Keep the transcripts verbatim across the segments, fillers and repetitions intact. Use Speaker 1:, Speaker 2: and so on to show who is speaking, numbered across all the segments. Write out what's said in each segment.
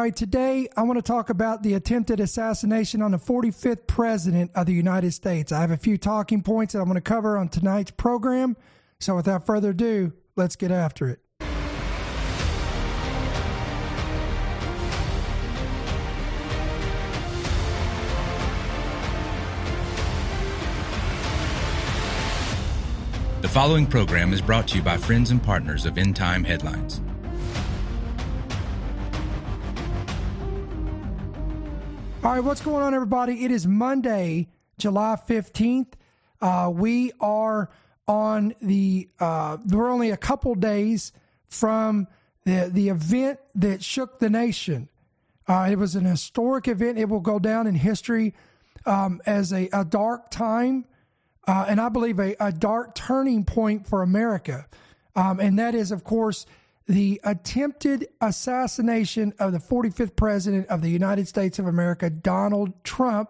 Speaker 1: right, today I want to talk about the attempted assassination on the forty-fifth president of the United States. I have a few talking points that I'm going to cover on tonight's program. So without further ado, let's get after it.
Speaker 2: The following program is brought to you by friends and partners of End Time Headlines.
Speaker 1: All right, what's going on, everybody? It is Monday, July fifteenth. Uh, we are on the, uh, we're only a couple days from the, the event that shook the nation. Uh, it was an historic event. It will go down in history um, as a, a dark time. Uh, and I believe a, a dark turning point for America. Um, and that is, of course, the attempted assassination of the forty-fifth president of the United States of America, Donald Trump,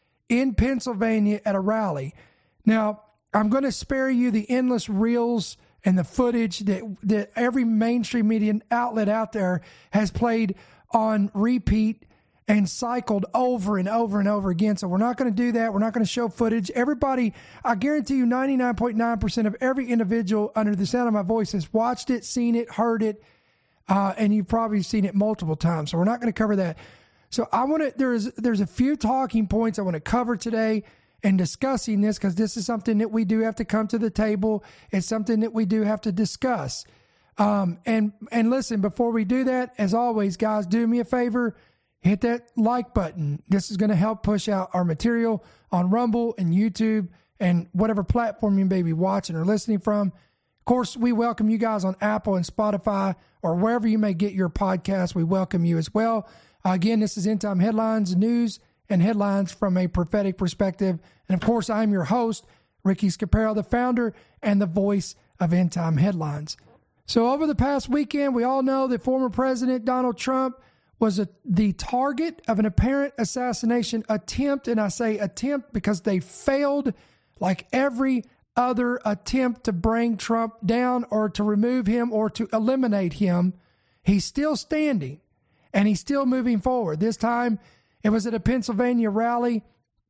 Speaker 1: in Pennsylvania at a rally. Now, I'm going to spare you the endless reels and the footage that, that every mainstream media outlet out there has played on repeat and cycled over and over and over again. So we're not going to do that. We're not going to show footage. Everybody, I guarantee you ninety-nine point nine percent of every individual under the sound of my voice has watched it, seen it, heard it, uh, and you've probably seen it multiple times. So we're not going to cover that. So I want to, there's, there's a few talking points I want to cover today in discussing this, because this is something that we do have to come to the table. It's something that we do have to discuss. Um, and, and listen, before we do that, as always, guys, do me a favor. Hit that like button. This is going to help push out our material on Rumble and YouTube and whatever platform you may be watching or listening from. Of course, we welcome you guys on Apple and Spotify or wherever you may get your podcast. We welcome you as well. Uh, again, this is End Time Headlines, news and headlines from a prophetic perspective. And of course, I'm your host, Ricky Scaparo, the founder and the voice of End Time Headlines. So over the past weekend, we all know that former President Donald Trump was a, the target of an apparent assassination attempt. And I say attempt because they failed like every other attempt to bring Trump down or to remove him or to eliminate him. He's still standing and he's still moving forward. This time it was at a Pennsylvania rally.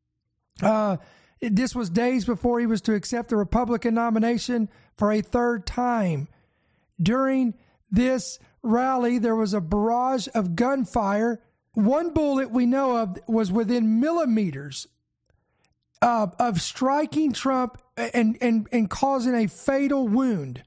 Speaker 1: Uh, this was days before he was to accept the Republican nomination for a third time. During this rally, there was a barrage of gunfire. One bullet we know of was within millimeters uh, of striking Trump and, and, and causing a fatal wound.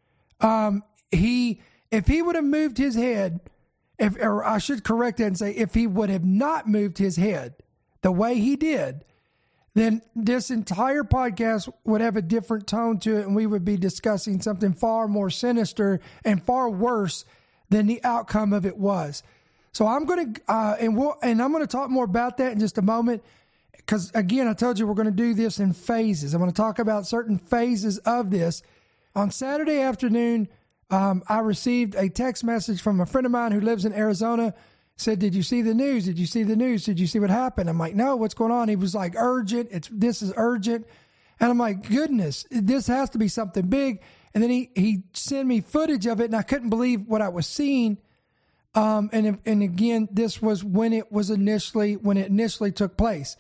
Speaker 1: Um, he, if he would have moved his head, if, or I should correct that and say, if he would have not moved his head the way he did, then this entire podcast would have a different tone to it, and we would be discussing something far more sinister and far worse than the outcome of it was. So I'm going to, uh, and we'll, and I'm going to talk more about that in just a moment. Because again, I told you we're going to do this in phases. I'm going to talk about certain phases of this. On Saturday afternoon, um, I received a text message from a friend of mine who lives in Arizona. Said, "Did you see the news? Did you see the news? Did you see what happened?" I'm like, "No, what's going on?" He was like, "Urgent. It's this is urgent." And I'm like, "Goodness, this has to be something big." And then he, he sent me footage of it, and I couldn't believe what I was seeing. Um, and, and again, this was when it was initially, when it initially took place.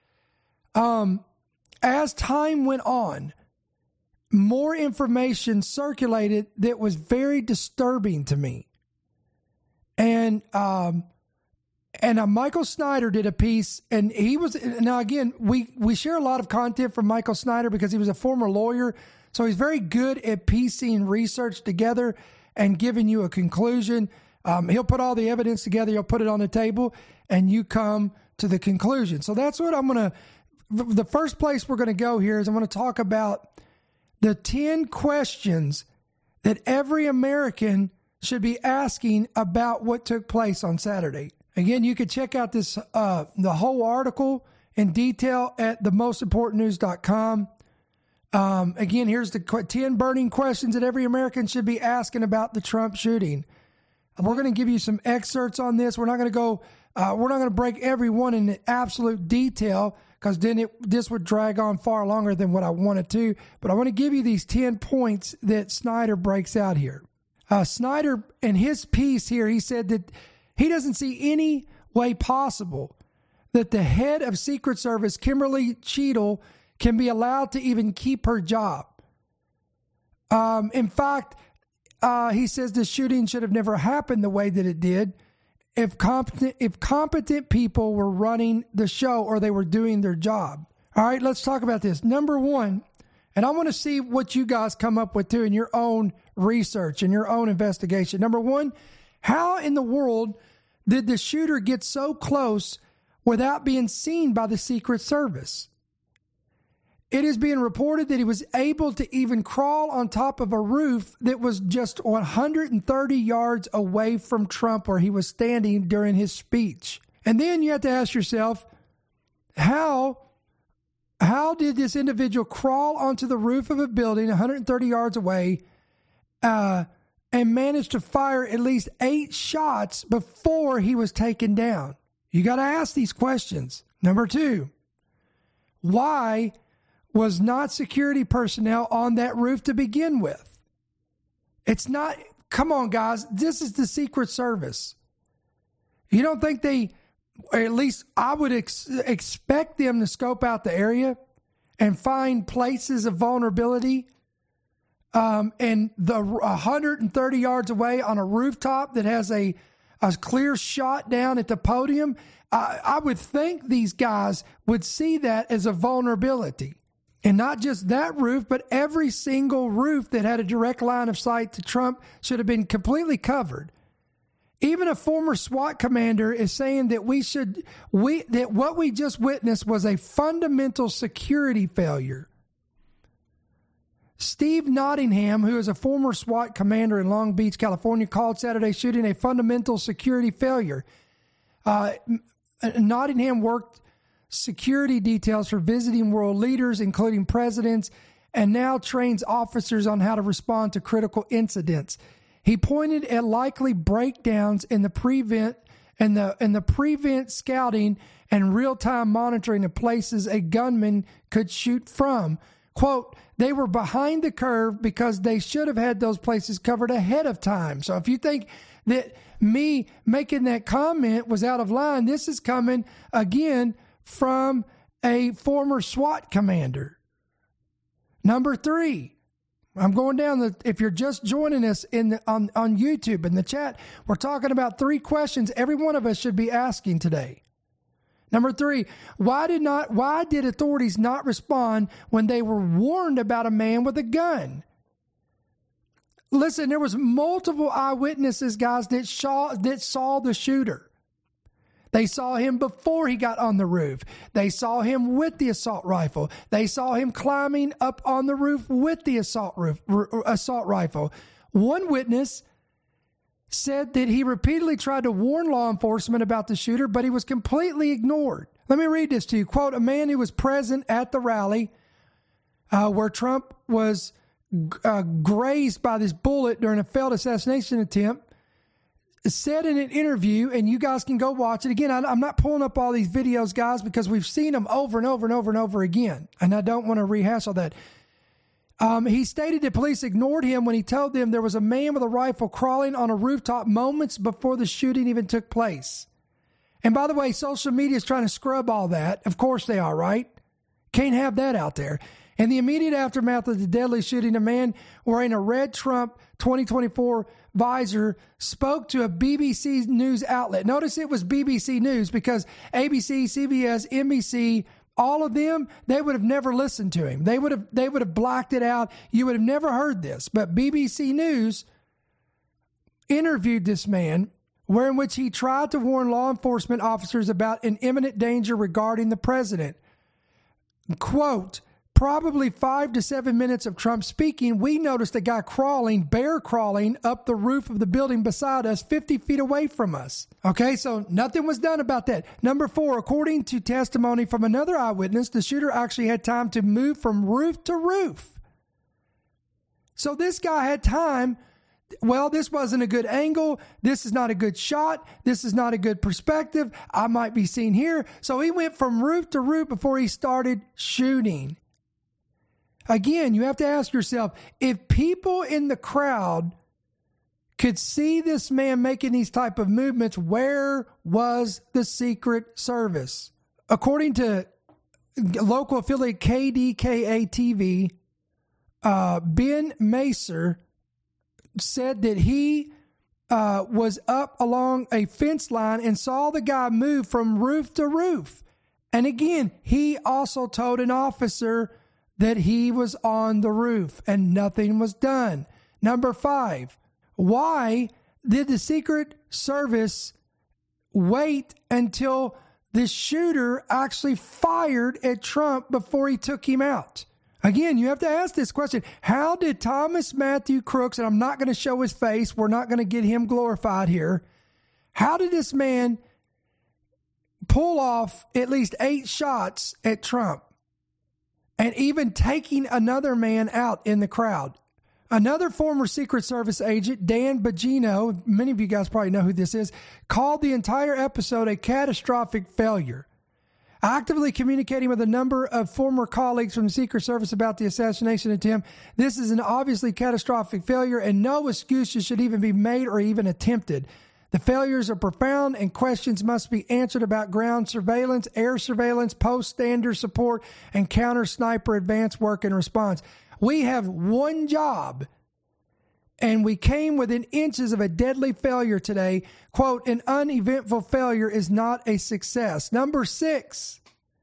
Speaker 1: Um, as time went on, more information circulated that was very disturbing to me. And, um, and uh, Michael Snyder did a piece, and he was, now again, we, we share a lot of content from Michael Snyder because he was a former lawyer. So he's very good at piecing research together and giving you a conclusion. Um, he'll put all the evidence together. He'll put it on the table and you come to the conclusion. So that's what I'm going to, the first place we're going to go here is I'm going to talk about the ten questions that every American should be asking about what took place on Saturday. Again, you can check out this, uh, the whole article in detail at the most important news dot com. Um, again, here's the ten burning questions that every American should be asking about the Trump shooting. We're going to give you some excerpts on this. We're not going to go, uh, we're not going to break every one in absolute detail because then it, this would drag on far longer than what I wanted to. But I want to give you these ten points that Snyder breaks out here. Uh, Snyder, in his piece here, he said that He doesn't see any way possible that the head of Secret Service, Kimberly Cheadle, can be allowed to even keep her job. Um, in fact, uh, he says the shooting should have never happened the way that it did if competent, if competent people were running the show or they were doing their job. All right, let's talk about this. Number one, and I want to see what you guys come up with too in your own research and your own investigation. Number one, how in the world did the shooter get so close without being seen by the Secret Service? It is being reported that he was able to even crawl on top of a roof that was just one hundred thirty yards away from Trump where he was standing during his speech. And then you have to ask yourself, how, how did this individual crawl onto the roof of a building one hundred thirty yards away uh, and manage to fire at least eight shots before he was taken down? You got to ask these questions. Number two, why was not security personnel on that roof to begin with? It's not, come on guys, this is the Secret Service. You don't think they, or at least I would ex- expect them to scope out the area and find places of vulnerability um, and the one hundred thirty yards away on a rooftop that has a, a clear shot down at the podium? I, I would think these guys would see that as a vulnerability. And not just that roof, but every single roof that had a direct line of sight to Trump should have been completely covered. Even a former SWAT commander is saying that we should, we that what we just witnessed was a fundamental security failure. Steve Nottingham, who is a former SWAT commander in Long Beach, California, called Saturday's shooting a fundamental security failure. Uh, Nottingham worked security details for visiting world leaders, including presidents, and now trains officers on how to respond to critical incidents. He pointed at likely breakdowns in the prevent and the in the prevent scouting and real-time monitoring of places a gunman could shoot from. Quote, they were behind the curve because they should have had those places covered ahead of time. So if you think that me making that comment was out of line, this is coming again from a former SWAT commander. Number three, I'm going down the, if you're just joining us in the, on, on YouTube in the chat, we're talking about three questions every one of us should be asking today. Number three, why did not, why did authorities not respond when they were warned about a man with a gun? Listen, there was multiple eyewitnesses, guys, that saw, that saw the shooter. They saw him before he got on the roof. They saw him with the assault rifle. They saw him climbing up on the roof with the assault roof, r- assault rifle. One witness said that he repeatedly tried to warn law enforcement about the shooter, but he was completely ignored. Let me read this to you. Quote, a man who was present at the rally uh, where Trump was uh, grazed by this bullet during a failed assassination attempt said in an interview, and you guys can go watch it. Again, I'm not pulling up all these videos, guys, because we've seen them over and over and over and over again, and I don't want to rehash all that. Um, he stated that police ignored him when he told them there was a man with a rifle crawling on a rooftop moments before the shooting even took place. And by the way, social media is trying to scrub all that. Of course they are, right? Can't have that out there. In the immediate aftermath of the deadly shooting, a man wearing a red Trump twenty twenty-four visor spoke to a B B C News outlet. Notice it was B B C News because A B C, C B S, N B C, all of them, they would have never listened to him. They would have they would have blacked it out. You would have never heard this. But B B C News interviewed this man, where in which he tried to warn law enforcement officers about an imminent danger regarding the president. Quote, probably five to seven minutes of Trump speaking, we noticed a guy crawling, bear crawling up the roof of the building beside us, fifty feet away from us. Okay, so nothing was done about that. Number four, according to testimony from another eyewitness, the shooter actually had time to move from roof to roof. So this guy had time. Well, this wasn't a good angle. This is not a good shot. This is not a good perspective. I might be seen here. So he went from roof to roof before he started shooting. Again, you have to ask yourself, if people in the crowd could see this man making these type of movements, where was the Secret Service? According to local affiliate K D K A T V, uh, Ben Macer said that he uh, was up along a fence line and saw the guy move from roof to roof. And again, he also told an officer that he was on the roof and nothing was done. Number five, why did the Secret Service wait until the shooter actually fired at Trump before he took him out? Again, you have to ask this question. How did Thomas Matthew Crooks, and I'm not going to show his face, we're not going to get him glorified here. How did this man pull off at least eight shots at Trump and even taking another man out in the crowd? Another former Secret Service agent, Dan Bongino, many of you guys probably know who this is, called the entire episode a catastrophic failure. Actively communicating with a number of former colleagues from the Secret Service about the assassination attempt, this is an obviously catastrophic failure and no excuses should even be made or even attempted. The failures are profound and questions must be answered about ground surveillance, air surveillance, post-standard support, and counter-sniper advanced work and response. We have one job, and we came within inches of a deadly failure today. Quote, an uneventful failure is not a success. Number six,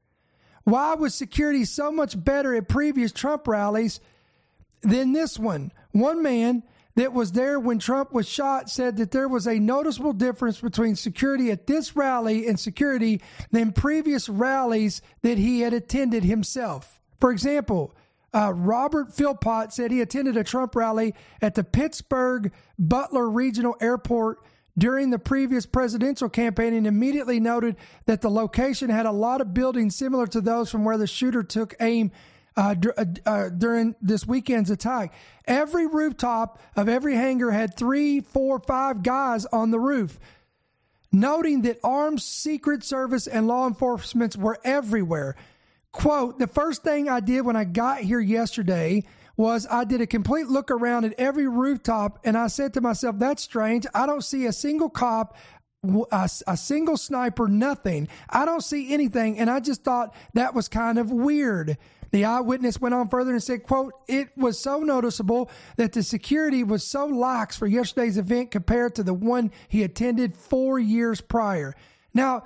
Speaker 1: why was security so much better at previous Trump rallies than this one? One man that was there when Trump was shot said that there was a noticeable difference between security at this rally and security than previous rallies that he had attended himself. For example, Uh, Robert Philpott said he attended a Trump rally at the Pittsburgh Butler Regional Airport during the previous presidential campaign and immediately noted that the location had a lot of buildings similar to those from where the shooter took aim uh, d- uh, during this weekend's attack. Every rooftop of every hangar had three, four, five guys on the roof, noting that armed Secret Service and law enforcement were everywhere. Quote, the first thing I did when I got here yesterday was I did a complete look around at every rooftop and I said to myself, that's strange. I don't see a single cop, a, a single sniper, nothing. I don't see anything. And I just thought that was kind of weird. The eyewitness went on further and said, quote, it was so noticeable that the security was so lax for yesterday's event compared to the one he attended four years prior. Now,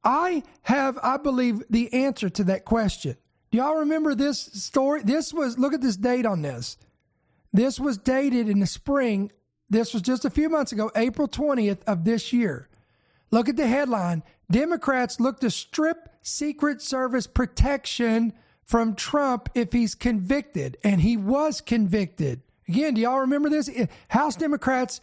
Speaker 1: I have, I believe, the answer to that question. Do y'all remember this story? This was, look at this date on this. This was dated in the spring. This was just a few months ago, April twentieth of this year. Look at the headline. Democrats look to strip Secret Service protection from Trump if he's convicted. And he was convicted. Again, do y'all remember this? House Democrats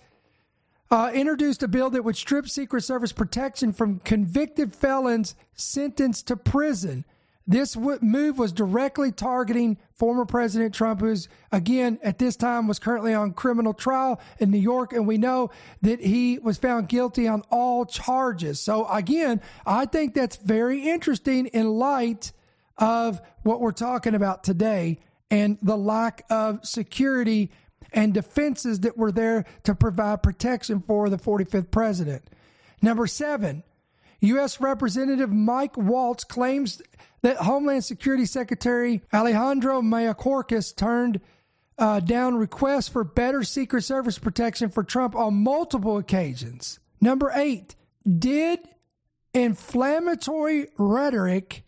Speaker 1: Uh, introduced a bill that would strip Secret Service protection from convicted felons sentenced to prison. This w- move was directly targeting former President Trump, who's, again, at this time was currently on criminal trial in New York, and we know that he was found guilty on all charges. So, again, I think that's very interesting in light of what we're talking about today and the lack of security and defenses that were there to provide protection for the forty-fifth president. Number seven, U S Representative Mike Waltz claims that Homeland Security Secretary Alejandro Mayorkas turned uh, down requests for better Secret Service protection for Trump on multiple occasions. Number eight, did inflammatory rhetoric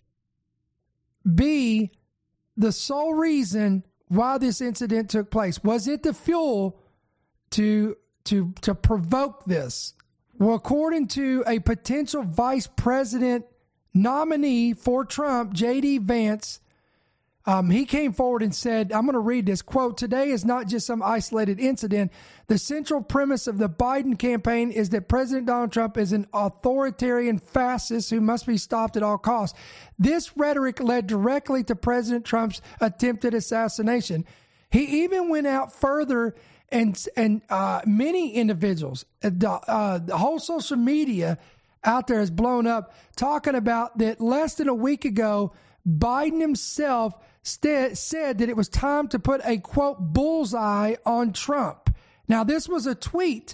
Speaker 1: be the sole reason why this incident took place? Was it the fuel to to to provoke this? Well, according to a potential vice president nominee for Trump, J D Vance, um, he came forward and said, I'm going to read this, quote, today is not just some isolated incident. The central premise of the Biden campaign is that President Donald Trump is an authoritarian fascist who must be stopped at all costs. This rhetoric led directly to President Trump's attempted assassination. He even went out further, and and uh, many individuals, uh, uh, the whole social media out there has blown up, talking about that less than a week ago, Biden himself st- said that it was time to put a, quote, bullseye on Trump. Now, this was a tweet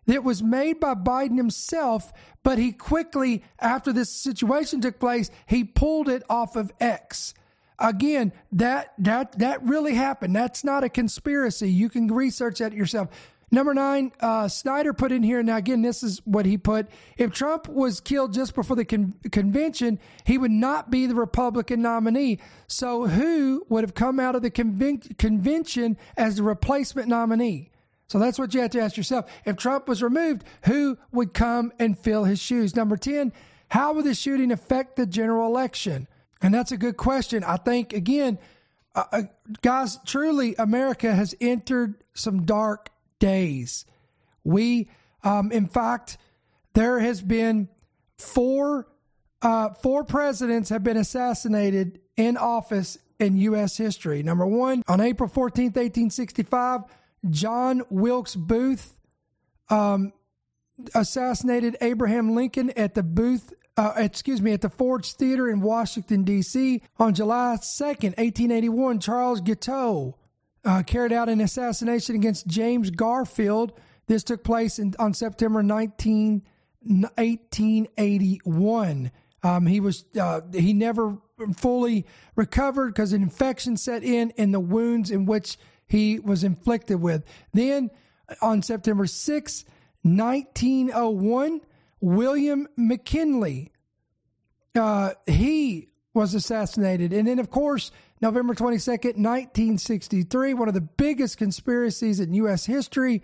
Speaker 1: that was made by Biden himself, but he quickly, after this situation took place, he pulled it off of X. Again, that that that really happened. That's not a conspiracy. You can research that yourself. Number nine, uh, Snyder put in here, now again, this is what he put. If Trump was killed just before the con- convention, he would not be the Republican nominee. So who would have come out of the conven- convention as the replacement nominee? So that's what you have to ask yourself. If Trump was removed, who would come and fill his shoes? Number ten, how would the shooting affect the general election? And that's a good question. I think, again, uh, uh, guys, truly, America has entered some dark days. We, um, in fact, there has been four, uh, four presidents have been assassinated in office in U S history. Number one, on April fourteenth, eighteen sixty-five, John Wilkes Booth um, assassinated Abraham Lincoln at the Booth, uh, excuse me, at the Ford's Theater in Washington, D C On July second, eighteen eighty-one, Charles Guiteau Uh, carried out an assassination against James Garfield. This took place in, on September nineteenth, eighteen eighty-one. Um, he was uh, he never fully recovered because an infection set in in the wounds in which he was inflicted with. Then on September sixth, nineteen oh one, William McKinley, uh, he was assassinated. And then, of course, November twenty-second, nineteen sixty-three, one of the biggest conspiracies in U S history,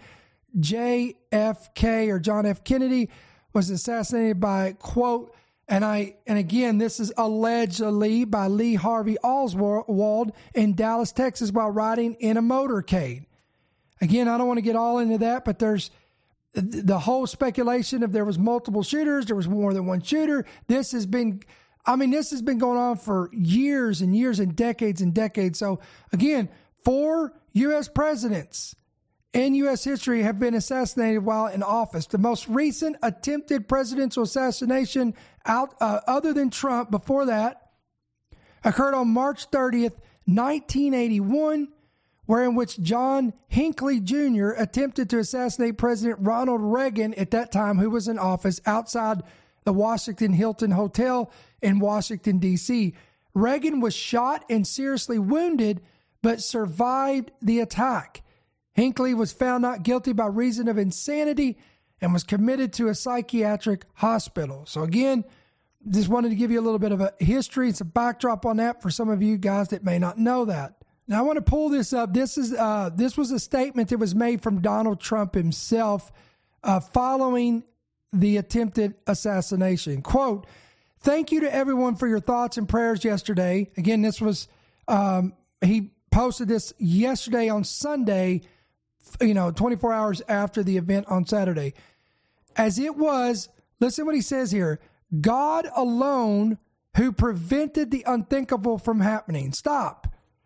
Speaker 1: J F K or John F. Kennedy was assassinated by, quote, and I and again, this is allegedly by Lee Harvey Oswald in Dallas, Texas, while riding in a motorcade. Again, I don't want to get all into that, but there's the whole speculation of there was multiple shooters, there was more than one shooter. This has been I mean, this has been going on for years and years and decades and decades. So, again, four U S presidents in U S history have been assassinated while in office. The most recent attempted presidential assassination out uh, other than Trump before that occurred on March thirtieth, nineteen eighty-one, wherein which John Hinckley Junior attempted to assassinate President Ronald Reagan at that time, who was in office, outside the Washington Hilton Hotel in Washington, D C Reagan was shot and seriously wounded, but survived the attack. Hinckley was found not guilty by reason of insanity and was committed to a psychiatric hospital. So again, just wanted to give you a little bit of a history and some backdrop on that for some of you guys that may not know that. Now I want to pull this up. This is uh, this was a statement that was made from Donald Trump himself uh, following the attempted assassination. Quote, "Thank you to everyone for your thoughts and prayers yesterday." Again, this was, um, he posted this yesterday on Sunday, you know, twenty-four hours after the event on Saturday. As it was, listen what he says here, God alone who prevented the unthinkable from happening. Stop.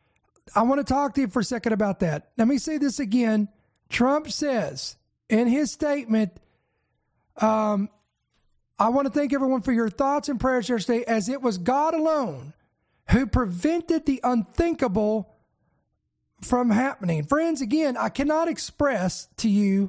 Speaker 1: I want to talk to you for a second about that. Let me say this again. Trump says in his statement, um, I want to thank everyone for your thoughts and prayers yesterday, as it was God alone who prevented the unthinkable from happening. Friends, again, I cannot express to you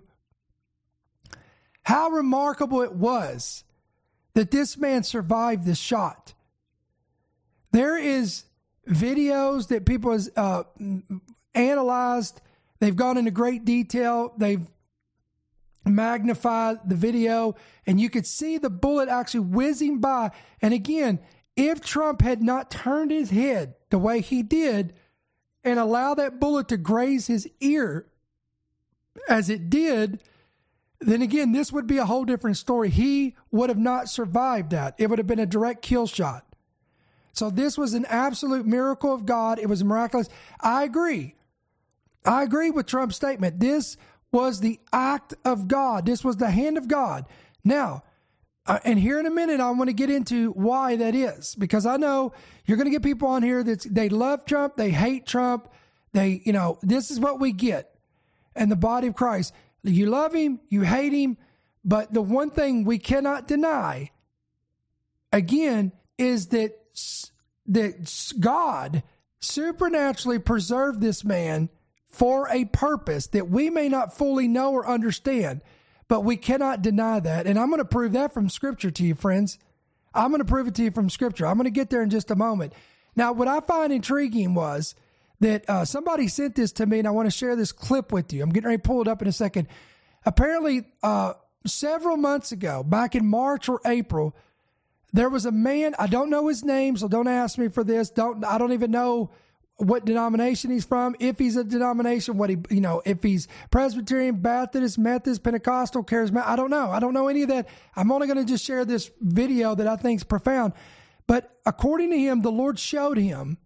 Speaker 1: how remarkable it was that this man survived this shot. There is videos that people has uh, analyzed. They've gone into great detail. They've magnified the video, and you could see the bullet actually whizzing by. And again, if Trump had not turned his head the way he did and allowed that bullet to graze his ear as it did, then again, this would be a whole different story. He would have not survived that. It would have been a direct kill shot. So this was an absolute miracle of God. It was miraculous. I agree. I agree with Trump's statement. This was the act of God. This was the hand of God. Now, uh, and here in a minute, I want to get into why that is, because I know you're going to get people on here that they love Trump, they hate Trump, they, you know, this is what we get in the body of Christ. You love him, you hate him, but the one thing we cannot deny, again, is that that God supernaturally preserved this man for a purpose that we may not fully know or understand. but we cannot deny that. And I'm going to prove that from Scripture to you, friends. I'm going to prove it to you from Scripture. I'm going to get there in just a moment. Now, what I find intriguing was that uh, somebody sent this to me, and I want to share this clip with you. I'm getting ready to pull it up in a second. Apparently, uh, several months ago, back in March or April, there was a man, I don't know his name, so don't ask me for this. Don't I don't even know what denomination he's from, if he's a denomination, what he, you know, if he's Presbyterian, Baptist, Methodist, Pentecostal, Charismatic. I don't know. I don't know any of that. I'm only going to just share this video that I think is profound. But according to him, the Lord showed him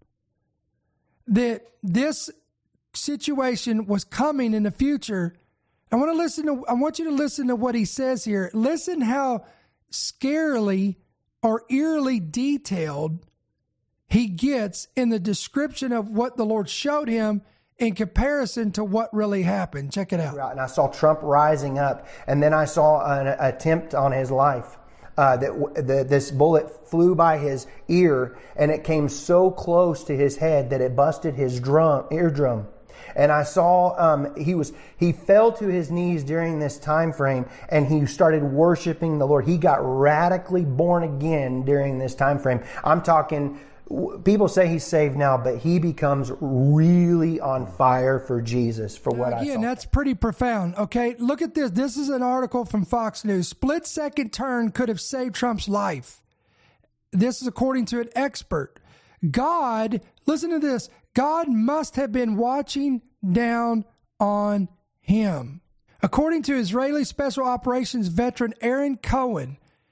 Speaker 1: that this situation was coming in the future. I want to listen to, I want you to listen to what he says here. Listen how scarily or eerily detailed he gets in the description of what the Lord showed him in comparison to what really happened. Check it out.
Speaker 3: And I saw Trump rising up, and then I saw an attempt on his life. Uh, that the, this bullet flew by his ear, and it came so close to his head that it busted his drum, eardrum. And I saw um, he was he fell to his knees during this time frame, and he started worshiping the Lord. He got radically born again during this time frame. I'm talking. People say he's saved now, but he becomes really on fire for Jesus, for what I saw.
Speaker 1: Again, that's pretty profound. Okay, look at this. This is an article from Fox News. Split second turn could have saved Trump's life. This is according to an expert. God, listen to this. God must have been watching down on him. According to Israeli Special Operations veteran Aaron Cohen,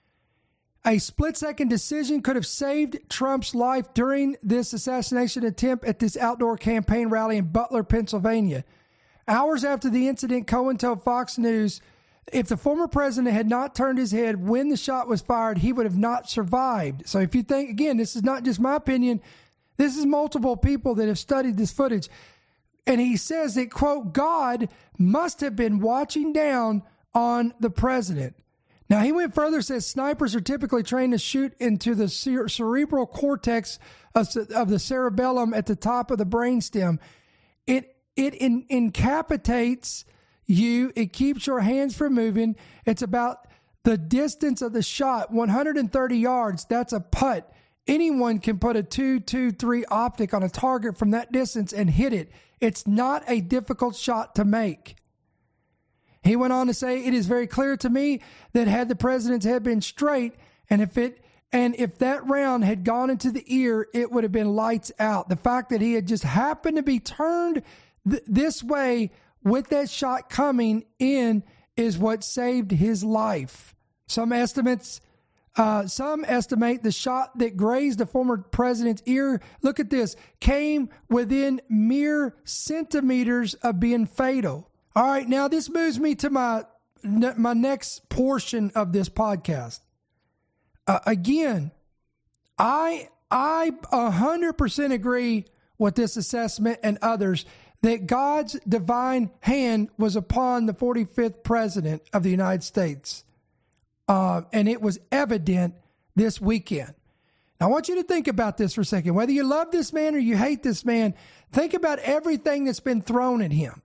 Speaker 1: a split-second decision could have saved Trump's life during this assassination attempt at this outdoor campaign rally in Butler, Pennsylvania. Hours after the incident, Cohen told Fox News, if the former president had not turned his head when the shot was fired, he would have not survived. So if you think, again, this is not just my opinion, this is multiple people that have studied this footage. And he says that, quote, God must have been watching down on the president. Now, he went further, says snipers are typically trained to shoot into the cere- cerebral cortex of, of the cerebellum at the top of the brainstem. It it in, incapacitates you. It keeps your hands from moving. It's about the distance of the shot, one hundred thirty yards. That's a putt. Anyone can put a two two three optic on a target from that distance and hit it. It's not a difficult shot to make. He went on to say, it is very clear to me that had the president's head been straight, and if it and if that round had gone into the ear, it would have been lights out. The fact that he had just happened to be turned th- this way with that shot coming in is what saved his life. Some estimates, uh, some estimate the shot that grazed the former president's ear, look at this, came within mere centimeters of being fatal. All right, now this moves me to my my next portion of this podcast. Uh, again, I I one hundred percent agree with this assessment and others that God's divine hand was upon the forty-fifth president of the United States. Uh, and it was evident this weekend. Now, I want you to think about this for a second. Whether you love this man or you hate this man, think about everything that's been thrown at him.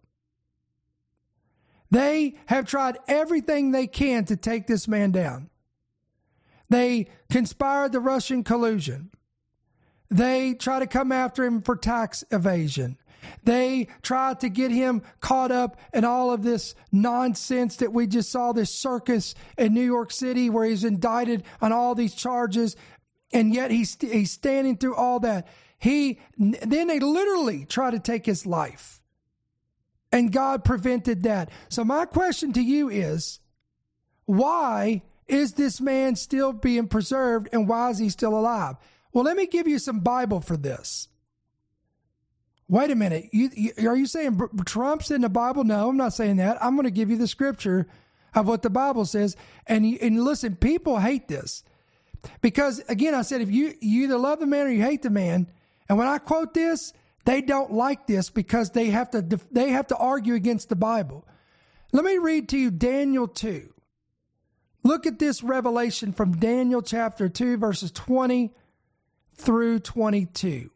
Speaker 1: They have tried everything they can to take this man down. They conspired the Russian collusion. They try to come after him for tax evasion. They tried to get him caught up in all of this nonsense that we just saw, this circus in New York City where he's indicted on all these charges, and yet he's, he's standing through all that. He then they literally try to take his life. And God prevented that. So my question to you is, why is this man still being preserved, and why is he still alive? Well, let me give you some Bible for this. Wait a minute. You, you, are you saying Trump's in the Bible? No, I'm not saying that. I'm going to give you the scripture of what the Bible says. And, and listen, people hate this. Because, again, I said, if you, you either love the man or you hate the man, and when I quote this, they don't like this because they have to they have to argue against the Bible. Let me read to you Daniel two. Look at this revelation from Daniel chapter two, verses twenty through twenty-two.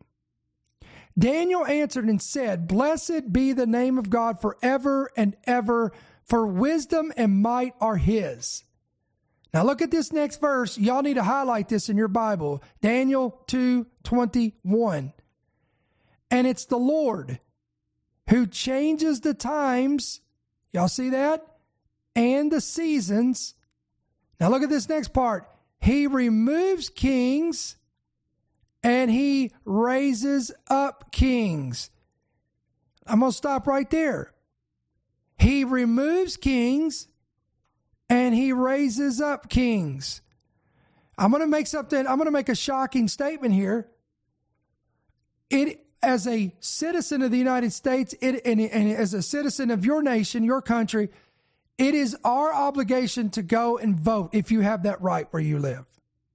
Speaker 1: Daniel answered and said, blessed be the name of God forever and ever, for wisdom and might are his. Now look at this next verse. Y'all need to highlight this in your Bible. Daniel two twenty-one. And it's the Lord who changes the times. Y'all see that? And the seasons. Now look at this next part. He removes kings and he raises up kings. I'm going to stop right there. He removes kings and he raises up kings. I'm going to make something, I'm going to make a shocking statement here. It, as a citizen of the United States, it, and, and as a citizen of your nation, your country, it is our obligation to go and vote if you have that right where you live.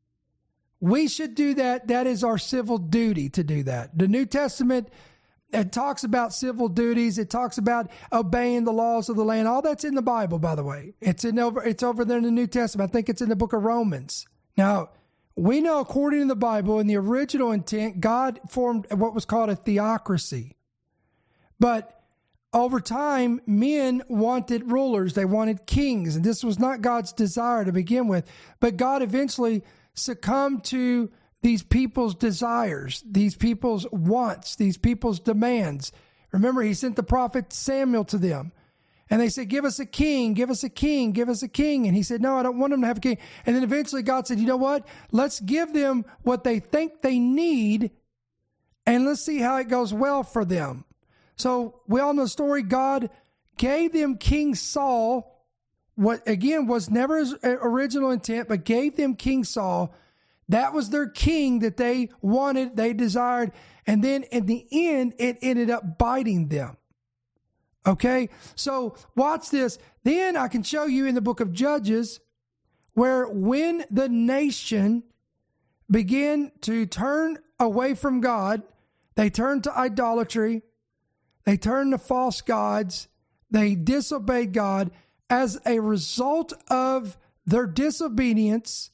Speaker 1: We should do that. That is our civil duty to do that. The New Testament, it talks about civil duties. It talks about obeying the laws of the land. All that's in the Bible, by the way. It's in over. It's over there in the New Testament. I think it's in the book of Romans. Now, we know according to the Bible, in the original intent, God formed what was called a theocracy. But over time, men wanted rulers. They wanted kings. And this was not God's desire to begin with. But God eventually succumbed to these people's desires, these people's wants, these people's demands. Remember, he sent the prophet Samuel to them. And they said, give us a king, give us a king, give us a king. And he said, no, I don't want them to have a king. And then eventually God said, you know what? Let's give them what they think they need, and let's see how it goes well for them. So we all know the story. God gave them King Saul, what again was never his original intent, but gave them King Saul. That was their king that they wanted, they desired. And then in the end, it ended up biting them. Okay, so watch this. Then I can show you in the book of Judges where when the nation began to turn away from God, they turned to idolatry, they turned to false gods, they disobeyed God. As a result of their disobedience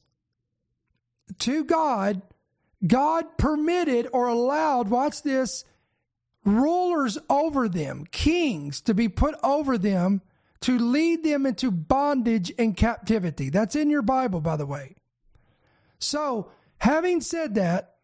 Speaker 1: to God, God permitted or allowed, watch this, rulers over them, kings, to be put over them to lead them into bondage and captivity. That's in your Bible, by the way. So, having said that,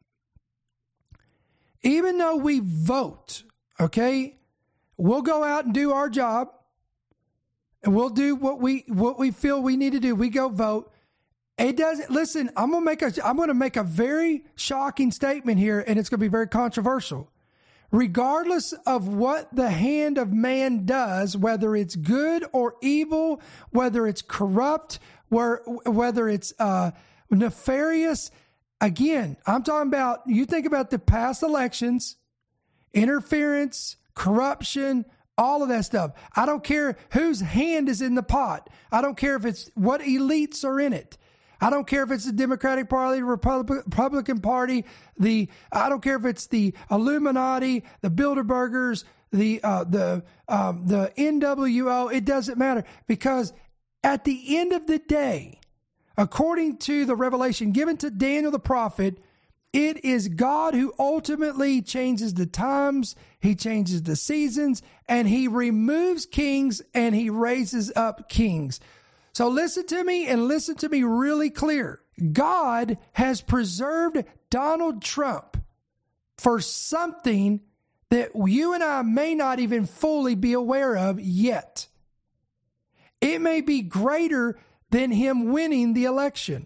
Speaker 1: even though we vote, okay, we'll go out and do our job, and we'll do what we what we feel we need to do. We go vote. It doesn't. Listen, I'm gonna make a I'm gonna make a very shocking statement here, and it's gonna be very controversial. Regardless of what the hand of man does, whether it's good or evil, whether it's corrupt, whether it's uh, nefarious, again, I'm talking about, you think about the past elections, interference, corruption, all of that stuff. I don't care whose hand is in the pot. I don't care if it's what elites are in it. I don't care if it's the Democratic Party, Republican Party, the I don't care if it's the Illuminati, the Bilderbergers, the uh, the um, the N W O. It doesn't matter, because at the end of the day, according to the revelation given to Daniel the prophet, it is God who ultimately changes the times, he changes the seasons, and he removes kings and he raises up kings. So listen to me and listen to me really clear. God has preserved Donald Trump for something that you and I may not even fully be aware of yet. It may be greater than him winning the election.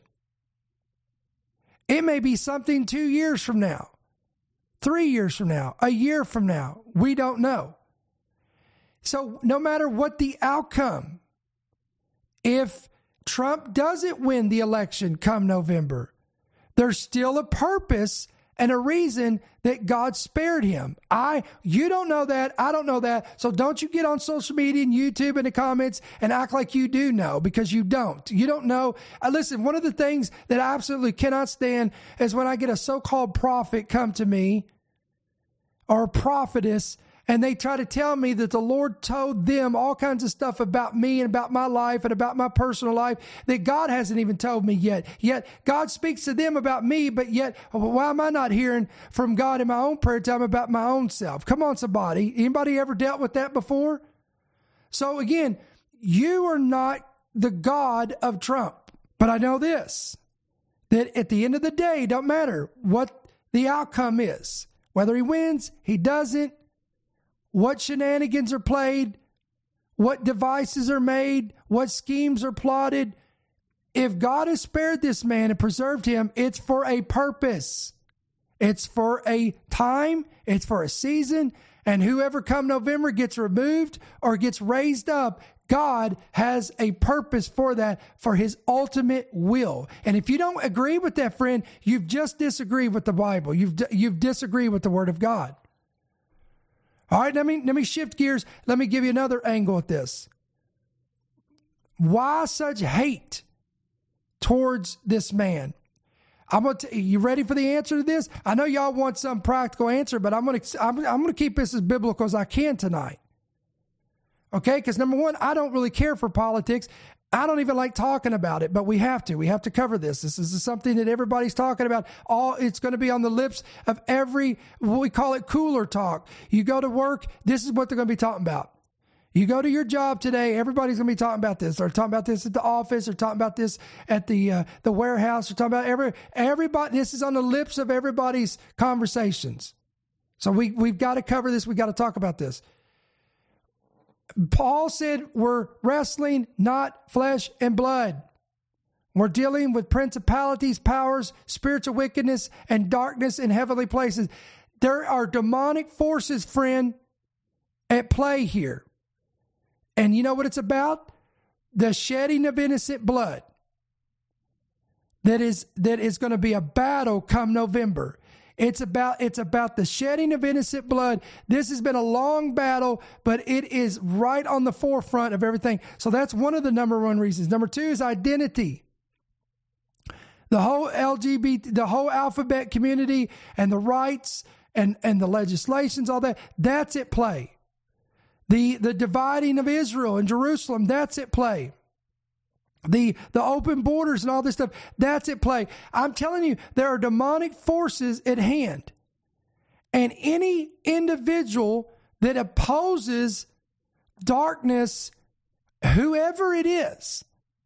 Speaker 1: It may be something two years from now, three years from now, a year from now. We don't know. So no matter what the outcome, if Trump doesn't win the election come November, there's still a purpose and a reason that God spared him. I, you don't know that. I don't know that. So don't you get on social media and YouTube and the comments and act like you do know, because you don't. You don't know. Uh, listen, one of the things that I absolutely cannot stand is when I get a so-called prophet come to me, or a prophetess, and they try to tell me that the Lord told them all kinds of stuff about me and about my life and about my personal life that God hasn't even told me yet. Yet God speaks to them about me, but yet why am I not hearing from God in my own prayer time about my own self? Come on, somebody. Anybody ever dealt with that before? So again, you are not the God of Trump. But I know this, that at the end of the day, it don't matter what the outcome is. Whether he wins, he doesn't, what shenanigans are played, what devices are made, what schemes are plotted. If God has spared this man and preserved him, it's for a purpose. It's for a time. It's for a season. And whoever come November gets removed or gets raised up, God has a purpose for that, for his ultimate will. And if you don't agree with that, friend, you've just disagreed with the Bible. You've you've disagreed with the Word of God. All right, let me let me shift gears. Let me give you another angle at this. Why such hate towards this man? I'm gonna. T- you ready for the answer to this? I know y'all want some practical answer, but I'm gonna. I'm, I'm gonna keep this as biblical as I can tonight. Okay, because number one, I don't really care for politics. I don't even like talking about it, but we have to. We have to cover this. This is something that everybody's talking about. All it's going to be on the lips of every. We call it cooler talk. You go to work. This is what they're going to be talking about. You go to your job today, everybody's going to be talking about this. They're talking about this at the office. They're talking about this at the uh, the warehouse. They're talking about every everybody. This is on the lips of everybody's conversations. So we, we've got to cover this. We've got to talk about this. Paul said we're wrestling not flesh and blood. We're dealing with principalities, powers, spiritual wickedness, and darkness in heavenly places. There are demonic forces, friend, at play here. And you know what it's about? The shedding of innocent blood. That is that is going to be a battle come November. It's about it's about the shedding of innocent blood. This has been a long battle, but it is right on the forefront of everything. So that's one of the number one reasons. Number two is identity. The whole L G B T, the whole alphabet community and the rights and, and the legislations, all that, that's at play. The the dividing of Israel and Jerusalem, that's at play. The the open borders and all this stuff, that's at play. I'm telling you, there are demonic forces at hand. And any individual that opposes darkness, whoever it is,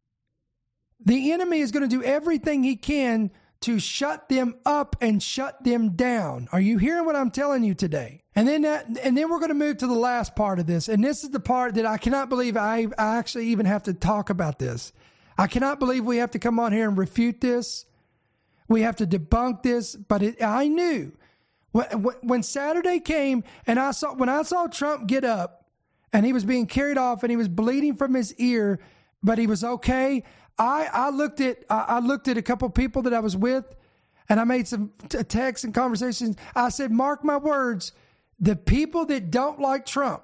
Speaker 1: the enemy is going to do everything he can to shut them up and shut them down. Are you hearing what I'm telling you today? And then that, and then we're going to move to the last part of this. And this is the part that I cannot believe I, I actually even have to talk about this. I cannot believe we have to come on here and refute this. We have to debunk this. But it, I knew when, when Saturday came and I saw, when I saw Trump get up and he was being carried off and he was bleeding from his ear, but he was okay. I, I looked at, I, I looked at a couple people that I was with and I made some t- texts and conversations. I said, mark my words. The people that don't like Trump,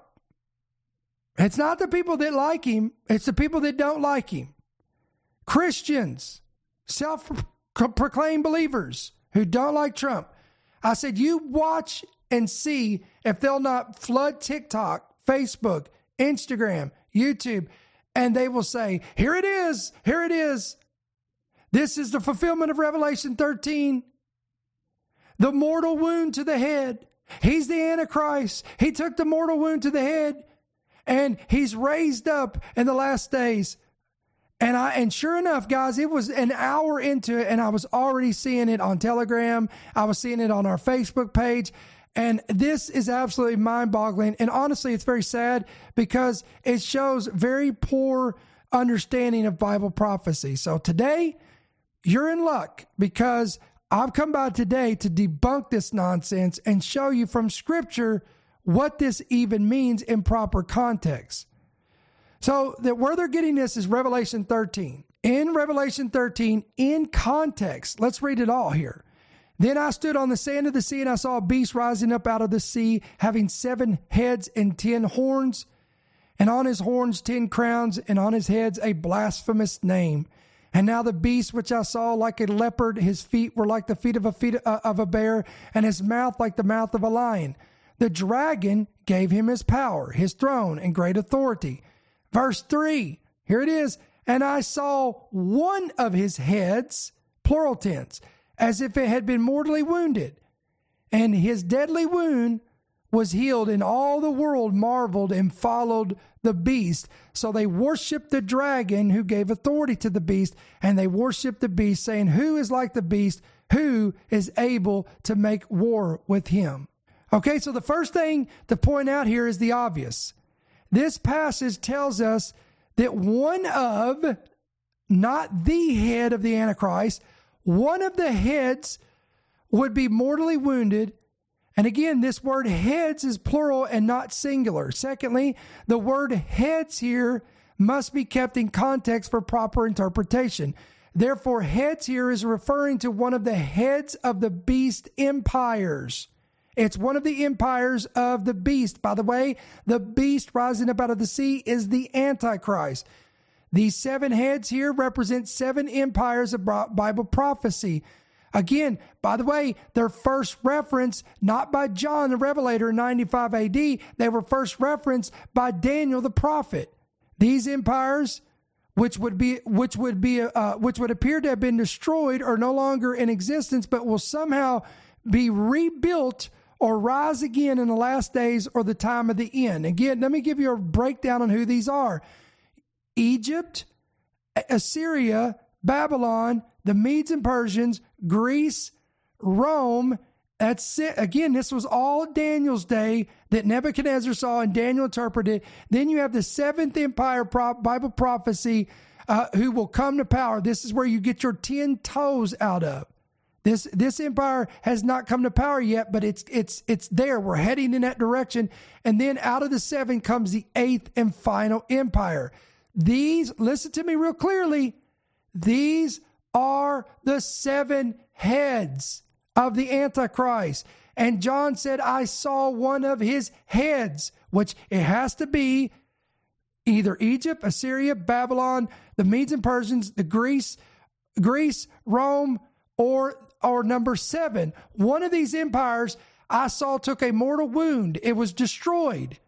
Speaker 1: it's not the people that like him, it's the people that don't like him. Christians, self-proclaimed believers who don't like Trump. I said, you watch and see if they'll not flood TikTok, Facebook, Instagram, YouTube, and they will say, here it is, here it is. This is the fulfillment of Revelation thirteen. The mortal wound to the head. He's the Antichrist. He took the mortal wound to the head and he's raised up in the last days. And I, and sure enough, guys, it was an hour into it and I was already seeing it on Telegram. I was seeing it on our Facebook page. And this is absolutely mind boggling. And honestly, it's very sad because it shows very poor understanding of Bible prophecy. So today you're in luck because I've come by today to debunk this nonsense and show you from Scripture what this even means in proper context. So that where they're getting this is Revelation thirteen. In Revelation thirteen, in context, let's read it all here. Then I stood on the sand of the sea and I saw a beast rising up out of the sea, having seven heads and ten horns, and on his horns ten crowns, and on his heads a blasphemous name. And now the beast which I saw like a leopard, his feet were like the feet of a feet of a bear, and his mouth like the mouth of a lion. The dragon gave him his power, his throne, and great authority. Verse three, here it is. And I saw one of his heads, plural tense, as if it had been mortally wounded. And his deadly wound was healed, and all the world marveled and followed the beast. So they worshiped the dragon who gave authority to the beast, and they worshiped the beast, saying, who is like the beast? Who is able to make war with him? Okay, so the first thing to point out here is the obvious. This passage tells us that one of, not the head of the Antichrist, one of the heads would be mortally wounded. And again, this word heads is plural and not singular. Secondly, the word heads here must be kept in context for proper interpretation. Therefore, heads here is referring to one of the heads of the beast empires. It's one of the empires of the beast. By the way, the beast rising up out of the sea is the Antichrist. These seven heads here represent seven empires of Bible prophecy. Again, by the way, their first reference, not by John the Revelator in ninety-five A D, they were first referenced by Daniel the prophet. These empires, which would be, which would be, uh, which would appear to have been destroyed, are no longer in existence, but will somehow be rebuilt or rise again in the last days or the time of the end. Again, let me give you a breakdown on who these are: Egypt, Assyria, Babylon, the Medes and Persians, Greece, Rome. That's it. Again, this was all Daniel's day that Nebuchadnezzar saw and Daniel interpreted. Then you have the seventh empire Bible prophecy uh, who will come to power. This is where you get your ten toes out of. This this empire has not come to power yet, but it's it's it's there. We're heading in that direction. And then out of the seven comes the eighth and final empire. These, listen to me real clearly, these are the seven heads of the Antichrist. And John said, I saw one of his heads, which it has to be either Egypt, Assyria, Babylon, the Medes and Persians, the Greece, Greece, Rome, or, or number seven. One of these empires I saw took a mortal wound. It was destroyed.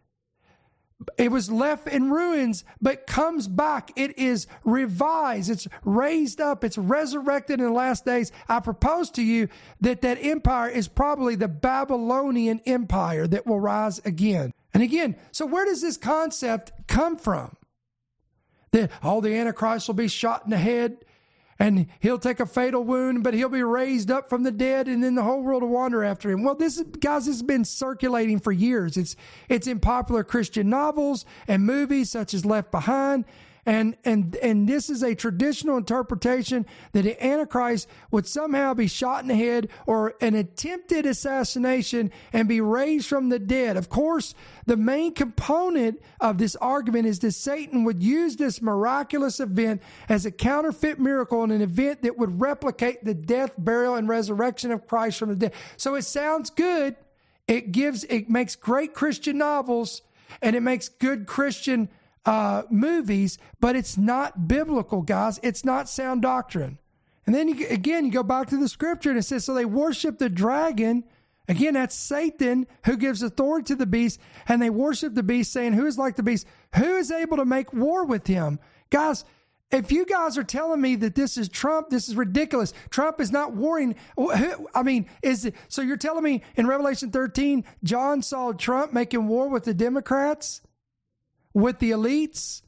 Speaker 1: It was left in ruins, but comes back. It is revised. It's raised up. It's resurrected in the last days. I propose to you that that empire is probably the Babylonian Empire that will rise again. And again, so where does this concept come from? That, oh, the Antichrist will be shot in the head and he'll take a fatal wound, but he'll be raised up from the dead, and then the whole world will wander after him. Well, this is, guys, this has been circulating for years. It's it's in popular Christian novels and movies such as Left Behind. And and and this is a traditional interpretation that the Antichrist would somehow be shot in the head or an attempted assassination and be raised from the dead. Of course, the main component of this argument is that Satan would use this miraculous event as a counterfeit miracle and an event that would replicate the death, burial, and resurrection of Christ from the dead. So it sounds good. It gives, it makes great Christian novels, and it makes good Christian Uh, movies, but it's not biblical, guys. It's not sound doctrine. And then you, again, you go back to the scripture and it says, so they worship the dragon. Again, that's Satan who gives authority to the beast, and they worship the beast, saying, who is like the beast? Who is able to make war with him? Guys, if you guys are telling me that this is Trump, this is ridiculous. Trump is not warring. I mean, is it, so you're telling me in Revelation thirteen, John saw Trump making war with the Democrats? With the elites,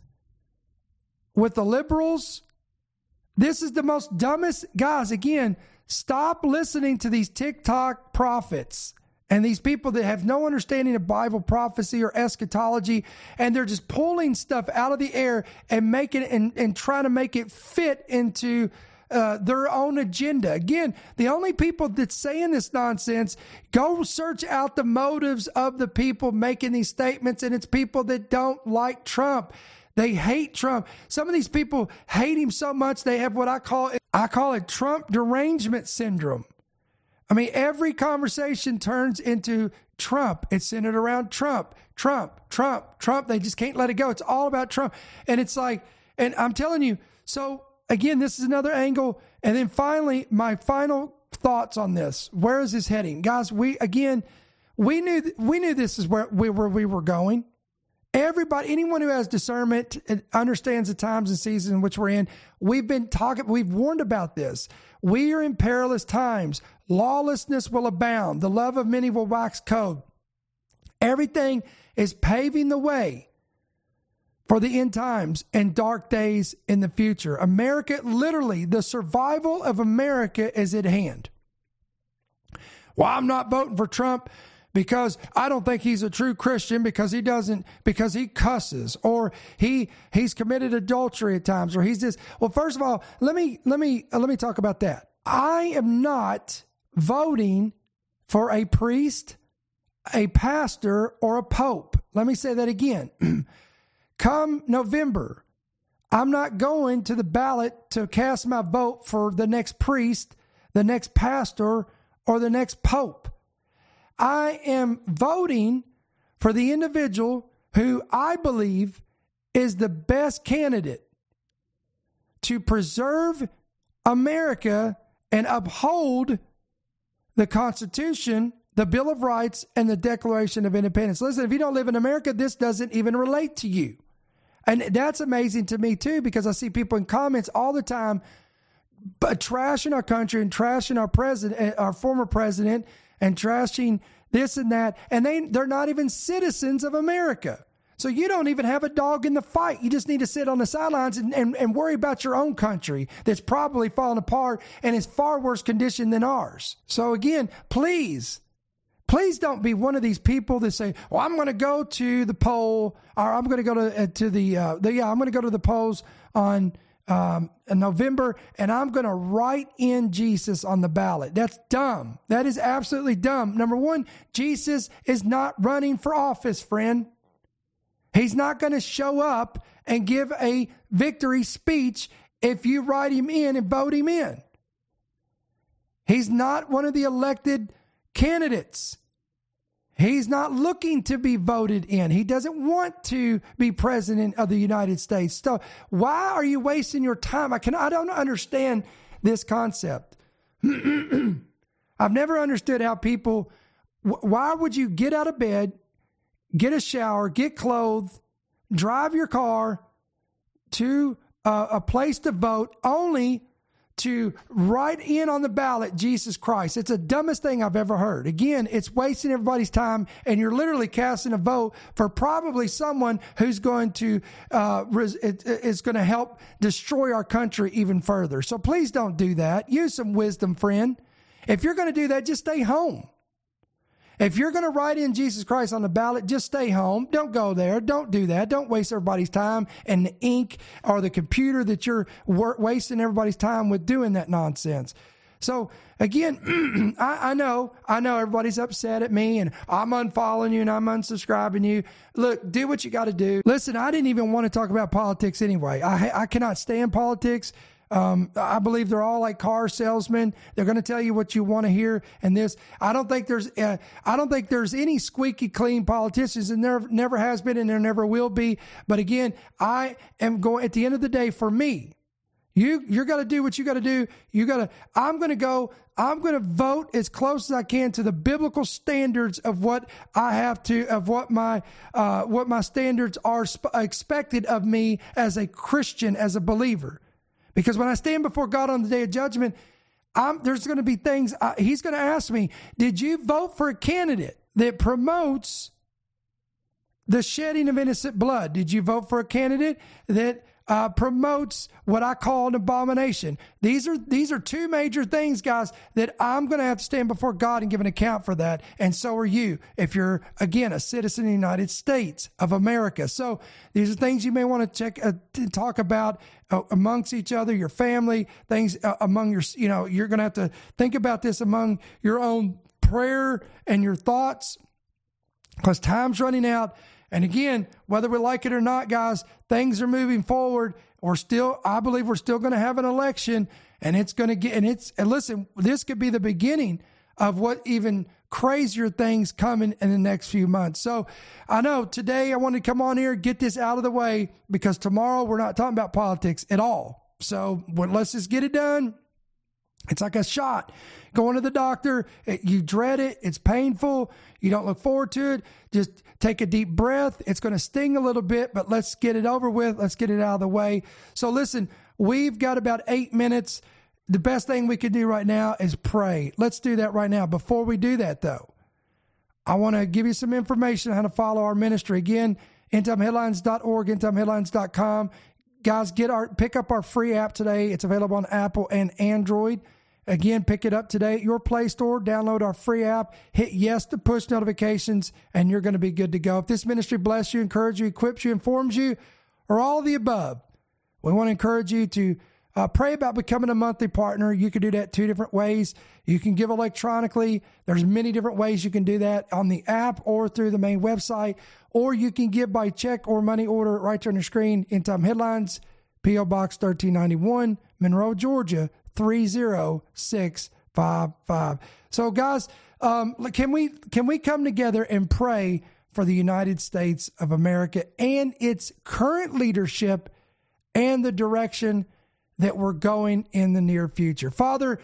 Speaker 1: with the liberals? This is the most dumbest. Guys, again, stop listening to these TikTok prophets and these people that have no understanding of Bible prophecy or eschatology, and they're just pulling stuff out of the air and making it and, and trying to make it fit into Uh, their own agenda. Again, the only people that's saying this nonsense, go search out the motives of the people making these statements, and it's people that don't like Trump. They hate Trump. Some of these people hate him so much they have what I call it, I call it Trump derangement syndrome. I mean, every conversation turns into Trump. It's centered around Trump, Trump, Trump, Trump. They just can't let it go. It's all about Trump. And it's like, and I'm telling you, so again, this is another angle. And then finally, my final thoughts on this. Where is this heading? Guys, we, again, we knew, we knew this is where we, where we were going. Everybody, anyone who has discernment and understands the times and seasons in which we're in, we've been talking, we've warned about this. We are in perilous times. Lawlessness will abound. The love of many will wax cold. Everything is paving the way for the end times and dark days in the future. America, literally, the survival of America is at hand. Well, I'm not voting for Trump because I don't think he's a true Christian, because he doesn't, because he cusses, or he he's committed adultery at times, or he's just. Well, first of all, let me let me let me talk about that. I am not voting for a priest, a pastor, or a pope. Let me say that again. Come November, I'm not going to the ballot to cast my vote for the next priest, the next pastor, or the next pope. I am voting for the individual who I believe is the best candidate to preserve America and uphold the Constitution, the Bill of Rights, and the Declaration of Independence. Listen, if you don't live in America, this doesn't even relate to you. And that's amazing to me too, because I see people in comments all the time but trashing our country and trashing our president, our former president, and trashing this and that. And they, they're not even citizens of America. So you don't even have a dog in the fight. You just need to sit on the sidelines and, and, and worry about your own country that's probably falling apart and is far worse condition than ours. So again, please, please don't be one of these people that say, well, I'm going to go to the poll, or I'm going to go to, uh, to the, uh, the, yeah, I'm going to go to the polls on um, in November, and I'm going to write in Jesus on the ballot. That's dumb. That is absolutely dumb. Number one, Jesus is not running for office, friend. He's not going to show up and give a victory speech if you write him in and vote him in. He's not one of the elected candidates. He's not looking to be voted in. He doesn't want to be president of the United States. So why are you wasting your time? I can I don't understand this concept. I've never understood how people, why would you get out of bed, get a shower, get clothed, drive your car to a, a place to vote only to write in on the ballot Jesus Christ? It's the dumbest thing I've ever heard. Again, it's wasting everybody's time, and you're literally casting a vote for probably someone who's going to uh, res- it, is going to help destroy our country even further. So please don't do that. Use some wisdom, friend. If you're going to do that, just stay home. If you're going to write in Jesus Christ on the ballot, just stay home. Don't go there. Don't do that. Don't waste everybody's time and the ink or the computer that you're wor- wasting everybody's time with doing that nonsense. So again, I, I know, I know everybody's upset at me and I'm unfollowing you and I'm unsubscribing you. Look, do what you got to do. Listen, I didn't even want to talk about politics anyway. I, I cannot stand politics. Um, I believe they're all like car salesmen. They're going to tell you what you want to hear. And this, I don't think there's, uh, I don't think there's any squeaky clean politicians, and there never has been, and there never will be. But again, I am going, at the end of the day, for me, you, you're going to do what you got to do. You got to, I'm going to go, I'm going to vote as close as I can to the biblical standards of what I have to, of what my, uh, what my standards are sp- expected of me as a Christian, as a believer. Because when I stand before God on the day of judgment, I'm, there's going to be things, uh, he's going to ask me, did you vote for a candidate that promotes the shedding of innocent blood? Did you vote for a candidate that uh, promotes what I call an abomination? These are these are two major things, guys, that I'm going to have to stand before God and give an account for that. And so are you, if you're, again, a citizen of the United States of America. So these are things you may want to check, uh, to talk about uh, amongst each other, your family, things uh, among your, you know, you're going to have to think about this among your own prayer and your thoughts, because time's running out. And again, whether we like it or not, guys, things are moving forward. We're still, I believe we're still going to have an election, and it's going to get, and it's, and listen, this could be the beginning of what even crazier things coming in the next few months. So I know today I want to come on here, get this out of the way, because tomorrow we're not talking about politics at all. So well, let's just get it done. It's like a shot. Going to the doctor, it, you dread it. It's painful. You don't look forward to it. Just take a deep breath. It's going to sting a little bit, but let's get it over with. Let's get it out of the way. So listen, we've got about eight minutes. The best thing we can do right now is pray. Let's do that right now. Before we do that, though, I want to give you some information on how to follow our ministry. Again, end time headlines dot org, end time headlines dot com. Guys, get our pick up our free app today. It's available on Apple and Android. Again, pick it up today at your Play Store. Download our free app. Hit yes to push notifications, and you're going to be good to go. If this ministry bless you, encourage you, equips you, informs you, or all the above, we want to encourage you to uh, pray about becoming a monthly partner. You can do that two different ways. You can give electronically. There's many different ways you can do that on the app or through the main website, or you can give by check or money order right there on your screen. End Time Headlines, P O Box thirteen ninety-one, Monroe, Georgia, three zero six five five. So guys, um, can we can we come together and pray for the United States of America and its current leadership and the direction that we're going in the near future? Father,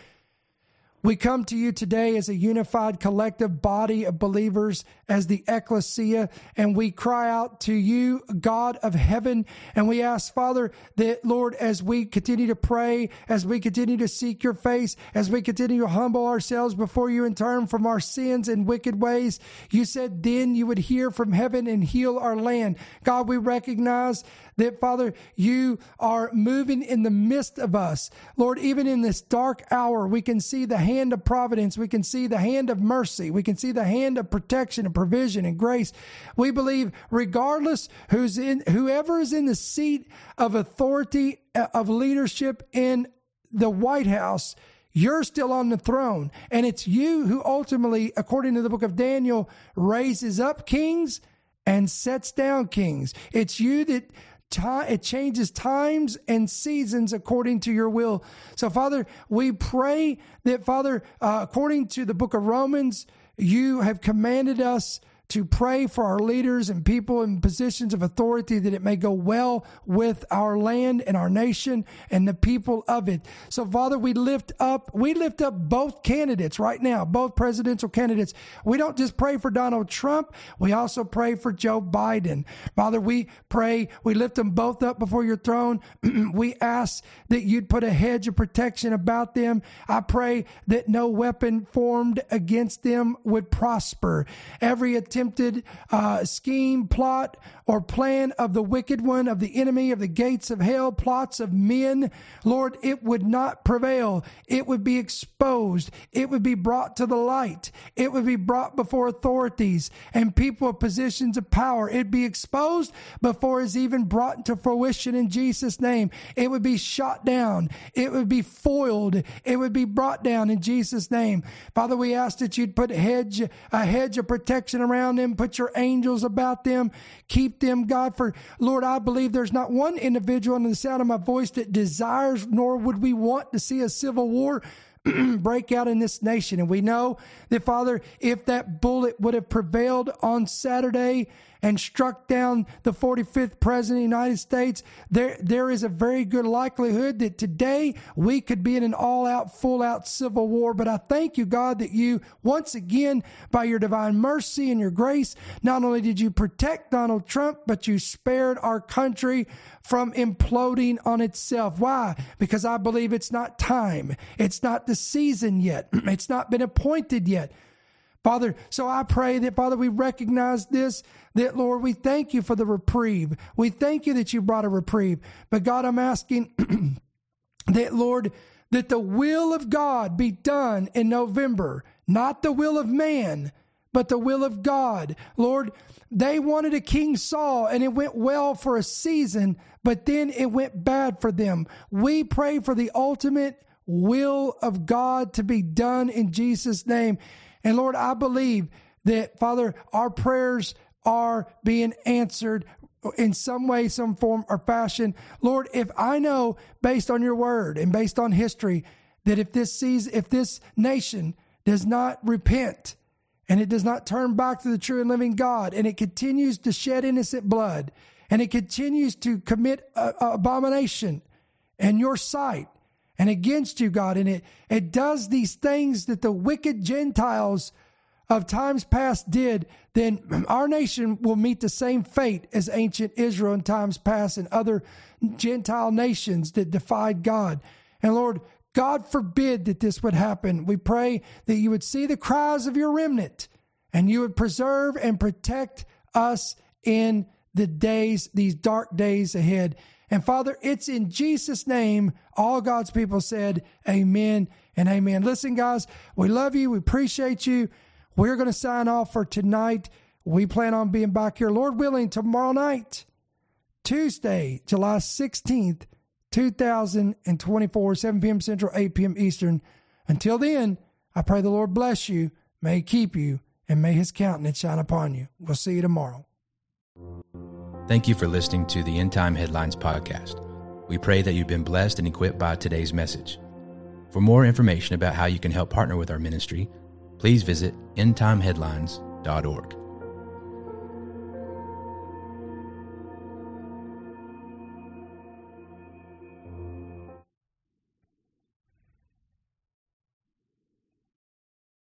Speaker 1: we come to you today as a unified collective body of believers, as the ecclesia, and we cry out to you, God of heaven, and we ask, Father, that, Lord, as we continue to pray, as we continue to seek your face, as we continue to humble ourselves before you and turn from our sins and wicked ways, you said then you would hear from heaven and heal our land. God, we recognize that, Father, you are moving in the midst of us. Lord, even in this dark hour, we can see the hand of providence. We can see the hand of mercy. We can see the hand of protection and provision and grace. We believe regardless who's in, whoever is in the seat of authority, of leadership in the White House, you're still on the throne. And it's you who ultimately, according to the book of Daniel, raises up kings and sets down kings. It's you that Time, it changes times and seasons according to your will. So, Father, we pray that, Father, uh, according to the book of Romans, you have commanded us to pray for our leaders and people in positions of authority, that it may go well with our land and our nation and the people of it. So, Father, we lift up, we lift up both candidates right now, both presidential candidates. We don't just pray for Donald Trump, we also pray for Joe Biden. Father, we pray, we lift them both up before your throne. We ask that you'd put a hedge of protection about them. I pray that no weapon formed against them would prosper. Every attempt Attempted uh, scheme, plot, or plan of the wicked one, of the enemy, of the gates of hell, plots of men, Lord, it would not prevail. It would be exposed. It would be brought to the light. It would be brought before authorities and people of positions of power. It'd be exposed before it's even brought into fruition in Jesus' name. It would be shot down. It would be foiled. It would be brought down in Jesus' name. Father, we ask that you'd put a hedge, a hedge of protection around them, put your angels about them, keep them, God. For Lord, I believe there's not one individual under the sound of my voice that desires, nor would we want to see a civil war break out in this nation. And we know that, Father, if that bullet would have prevailed on Saturday and struck down the forty-fifth president of the United States, there there is a very good likelihood that today we could be in an all-out, full-out civil war. But I thank you, God, that you, once again, by your divine mercy and your grace, not only did you protect Donald Trump, but you spared our country from imploding on itself. Why? Because I believe it's not time. It's not the season yet. It's not been appointed yet. Father, so I pray that, Father, we recognize this, that, Lord, we thank you for the reprieve. We thank you that you brought a reprieve. But, God, I'm asking that, Lord, that the will of God be done in November, not the will of man, but the will of God. Lord, they wanted a King Saul, and it went well for a season, but then it went bad for them. We pray for the ultimate will of God to be done in Jesus' name. And Lord, I believe that, Father, our prayers are being answered in some way, some form or fashion. Lord, if I know based on your word and based on history that if this season, if this nation does not repent and it does not turn back to the true and living God, and it continues to shed innocent blood, and it continues to commit a, a abomination in your sight, and against you, God, and it, it does these things that the wicked Gentiles of times past did, then our nation will meet the same fate as ancient Israel in times past and other Gentile nations that defied God. And Lord, God forbid that this would happen. We pray that you would see the cries of your remnant and you would preserve and protect us in the days, these dark days ahead. And Father, it's in Jesus' name, all God's people said, amen and amen. Listen, guys, we love you. We appreciate you. We're going to sign off for tonight. We plan on being back here, Lord willing, tomorrow night, Tuesday, July sixteenth, two thousand twenty-four, seven p.m. Central, eight p.m. Eastern. Until then, I pray the Lord bless you, may He keep you, and may His countenance shine upon you. We'll see you tomorrow.
Speaker 2: Thank you for listening to the End Time Headlines podcast. We pray that you've been blessed and equipped by today's message. For more information about how you can help partner with our ministry, please visit end time headlines dot org.